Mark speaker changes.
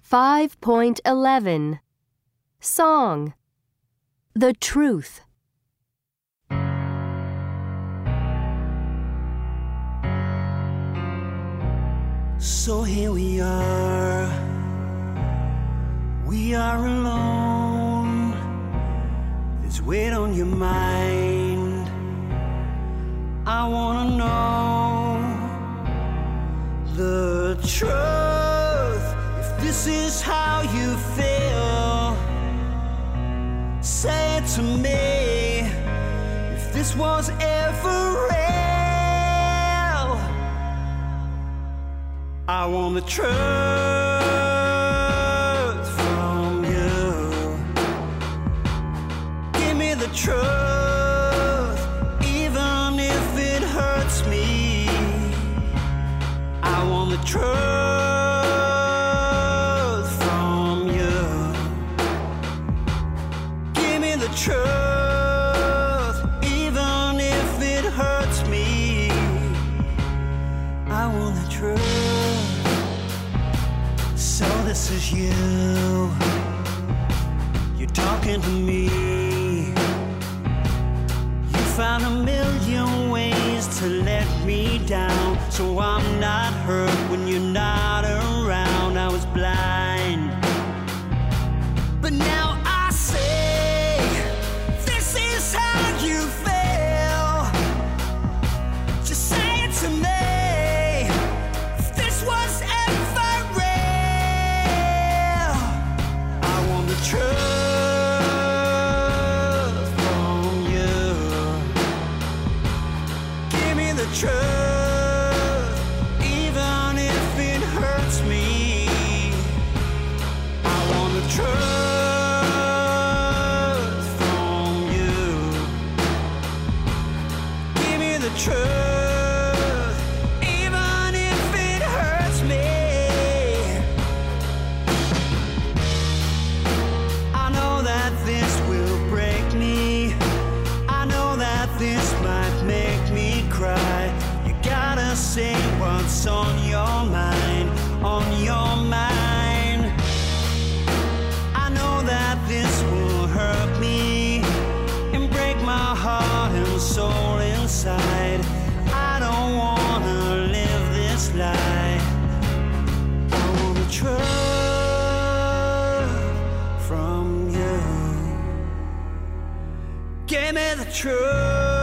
Speaker 1: 5.11 Song The Truth.
Speaker 2: So here we are alone. There's weight on your mind. I wanna know the truth. If this is how you feel, say it to me. If this was ever real, I want the truth from you. Give me the truth, even if it hurts me. I want the truth from you. Give me the truth, even if it hurts me. I want the truth. So this is you. You're talking to me. You found a million ways to let me down, so I'm not hurt when you're not around. I was blind, but now I see. This is how you feel. Just say it to me. If this was ever real, I want the truth from you. Give me the truth, even if it hurts me. I want the truth from you. Give me the truth, even if it hurts me. I know that this will break me. I know that this might make me cry. You gotta say what's on your mind, on your mind. I know that this will hurt me and break my heart and soul inside. I don't wanna live this life. I want the truth from you. Give me the truth.